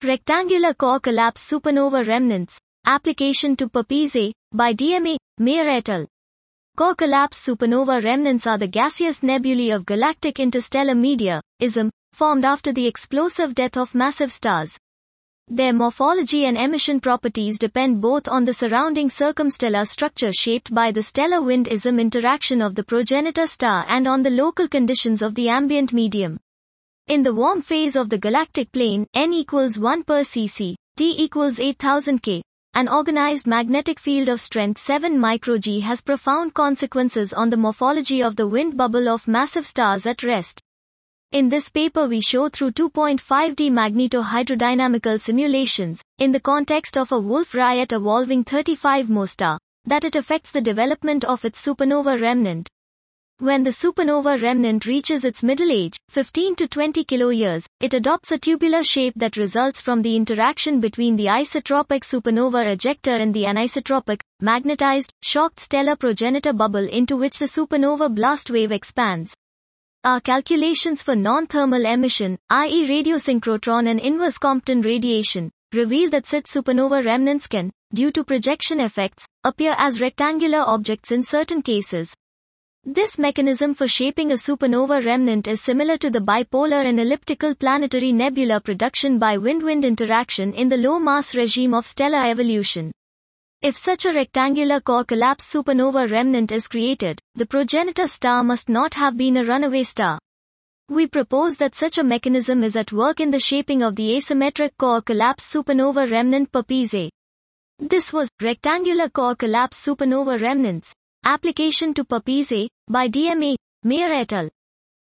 Rectangular core collapse supernova remnants. Application to Puppis by DMA, Mayer et al. Core collapse supernova remnants are the gaseous nebulae of galactic interstellar media, ISM, formed after the explosive death of massive stars. Their morphology and emission properties depend both on the surrounding circumstellar structure shaped by the stellar wind-ISM interaction of the progenitor star and on the local conditions of the ambient medium. In the warm phase of the galactic plane, N equals 1 per cc, T equals 8000 K, an organized magnetic field of strength 7 microG has profound consequences on the morphology of the wind bubble of massive stars at rest. In this paper we show through 2.5D magnetohydrodynamical simulations, in the context of a Wolf-Rayet evolving 35 Mo star, that it affects the development of its supernova remnant. When the supernova remnant reaches its middle age, 15 to 20 kiloyears, it adopts a tubular shape that results from the interaction between the isotropic supernova ejector and the anisotropic, magnetized, shocked stellar progenitor bubble into which the supernova blast wave expands. Our calculations for non-thermal emission, i.e. radiosynchrotron and inverse Compton radiation, reveal that such supernova remnants can, due to projection effects, appear as rectangular objects in certain cases. This mechanism for shaping a supernova remnant is similar to the bipolar and elliptical planetary nebula production by wind-wind interaction in the low-mass regime of stellar evolution. If such a rectangular core collapse supernova remnant is created, the progenitor star must not have been a runaway star. We propose that such a mechanism is at work in the shaping of the asymmetric core collapse supernova remnant Puppis. This was Rectangular Core Collapse Supernova Remnants. Application to Puppis by DMA, Mayer et al.